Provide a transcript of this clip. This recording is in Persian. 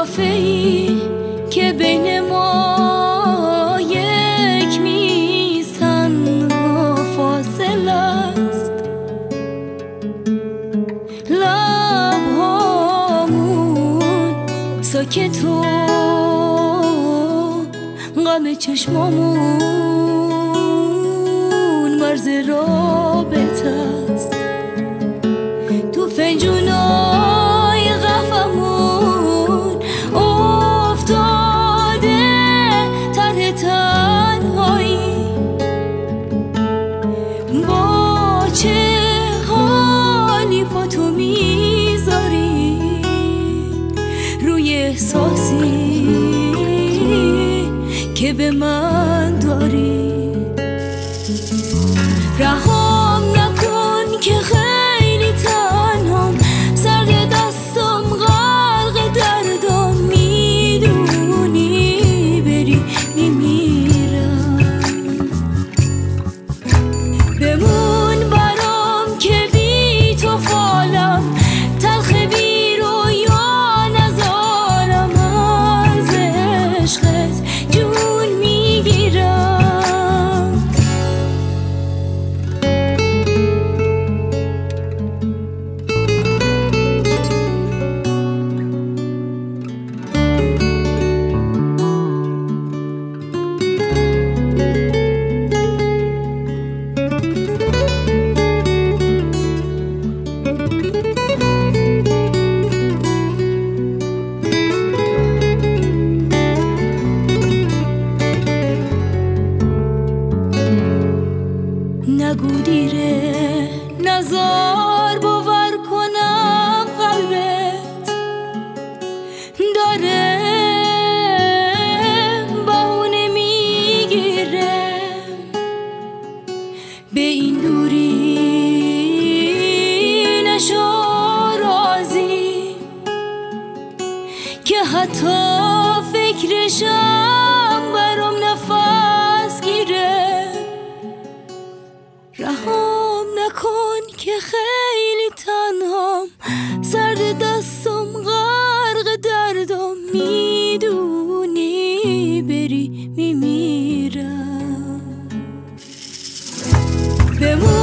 کافه‌ای که بین ما یک میز تنها فاصله است، لبهامون ساکت و غم چشمامون مرز رابطه است. تو فنجونای قهوه‌مون افتاده طرح تنهایی، با چه حالی پاتو میذاری روی احساسی که به من داری. رهام نکن که خیلی تنهام، سر دستم غرق دردم، میدونی بری میمیرم. بمون برام که بی تو فالم، تلخ بی رویا نزارم، از عشقت جون میگیرم. نگو دیره، نزار باور کنم قلبت داره بهونه میگیره. به این دوری نشو راضی که حتی فکرشم برام نفس گیره. رهام نکن که خیلی تنهام، سرد دستم غرق دردم، میدونی بری میمیرم.